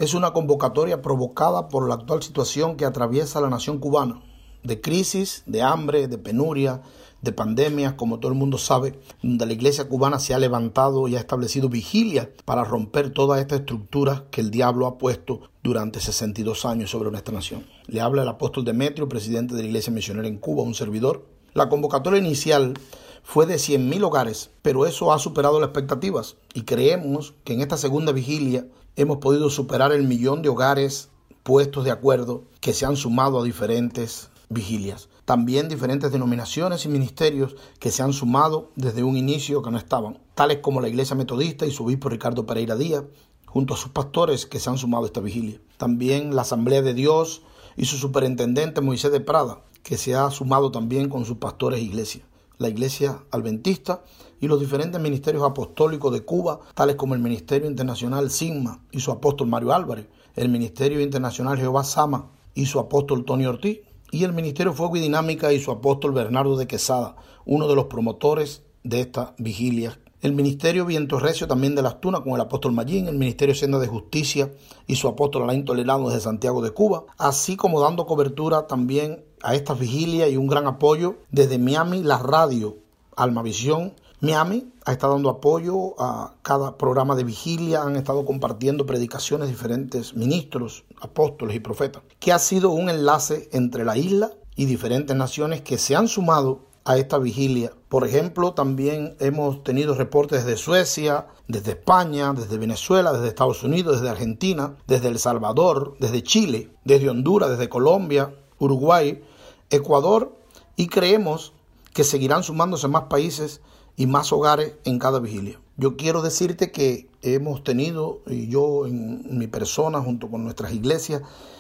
Es una convocatoria provocada por la actual situación que atraviesa la nación cubana, de crisis, de hambre, de penuria, de pandemias, como todo el mundo sabe, donde la iglesia cubana se ha levantado y ha establecido vigilia para romper toda esta estructura que el diablo ha puesto durante 62 años sobre nuestra nación. Le habla el apóstol Demetrio, presidente de la Iglesia Misionera en Cuba, un servidor. La convocatoria inicial fue de 100,000 hogares, pero eso ha superado las expectativas y creemos que en esta segunda vigilia hemos podido superar el 1,000,000 de hogares puestos de acuerdo que se han sumado a diferentes vigilias. También diferentes denominaciones y ministerios que se han sumado desde un inicio que no estaban, tales como la Iglesia Metodista y su obispo Ricardo Pereira Díaz, junto a sus pastores que se han sumado a esta vigilia. También la Asamblea de Dios y su superintendente Moisés de Prada, que se ha sumado también con sus pastores e iglesias. La Iglesia Adventista y los diferentes ministerios apostólicos de Cuba, tales como el Ministerio Internacional Sigma y su apóstol Mario Álvarez, el Ministerio Internacional Jehová Sama y su apóstol Tony Ortiz, y el Ministerio Fuego y Dinámica y su apóstol Bernardo de Quesada, uno de los promotores de esta vigilia. El Ministerio Viento Recio también de Las Tunas con el apóstol Mayín, el Ministerio Senda de Justicia y su apóstol Alain Tolerano desde Santiago de Cuba, así como dando cobertura también a esta vigilia y un gran apoyo desde Miami, la radio Almavisión Miami ha estado dando apoyo a cada programa de vigilia, han estado compartiendo predicaciones diferentes ministros, apóstoles y profetas, que ha sido un enlace entre la isla y diferentes naciones que se han sumado a esta vigilia. Por ejemplo, también hemos tenido reportes desde Suecia, desde España, desde Venezuela, desde Estados Unidos, desde Argentina, desde El Salvador, desde Chile, desde Honduras, desde Colombia, Uruguay, Ecuador, y creemos que seguirán sumándose más países y más hogares en cada vigilia. Yo quiero decirte que hemos tenido, y yo en mi persona, junto con nuestras iglesias,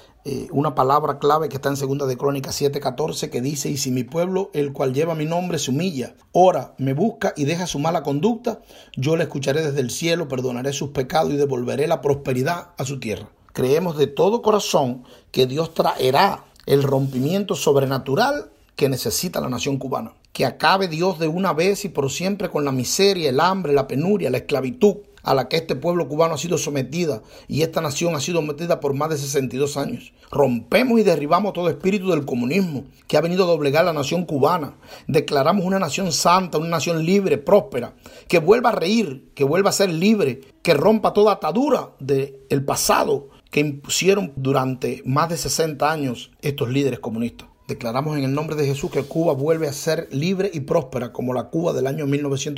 una palabra clave que está en 2 de Crónicas 7:14 que dice: y si mi pueblo, el cual lleva mi nombre, se humilla, ora, me busca y deja su mala conducta, yo le escucharé desde el cielo, perdonaré sus pecados y devolveré la prosperidad a su tierra. Creemos de todo corazón que Dios traerá el rompimiento sobrenatural que necesita la nación cubana. Que acabe Dios de una vez y por siempre con la miseria, el hambre, la penuria, la esclavitud a la que este pueblo cubano ha sido sometida y esta nación ha sido sometida por más de 62 años. Rompemos y derribamos todo espíritu del comunismo que ha venido a doblegar la nación cubana. Declaramos una nación santa, una nación libre, próspera, que vuelva a reír, que vuelva a ser libre, que rompa toda atadura del pasado que impusieron durante más de 60 años estos líderes comunistas. Declaramos en el nombre de Jesús que Cuba vuelve a ser libre y próspera como la Cuba del año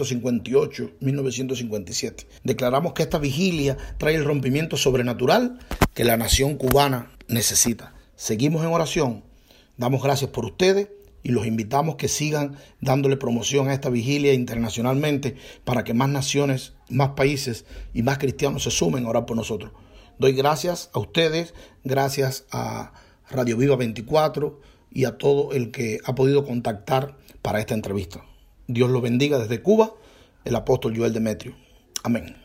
1958-1957. Declaramos que esta vigilia trae el rompimiento sobrenatural que la nación cubana necesita. Seguimos en oración, damos gracias por ustedes y los invitamos que sigan dándole promoción a esta vigilia internacionalmente para que más naciones, más países y más cristianos se sumen a orar por nosotros. Doy gracias a ustedes, gracias a Radio Viva 24 y a todo el que ha podido contactar para esta entrevista. Dios los bendiga desde Cuba, el apóstol Joel Demetrio. Amén.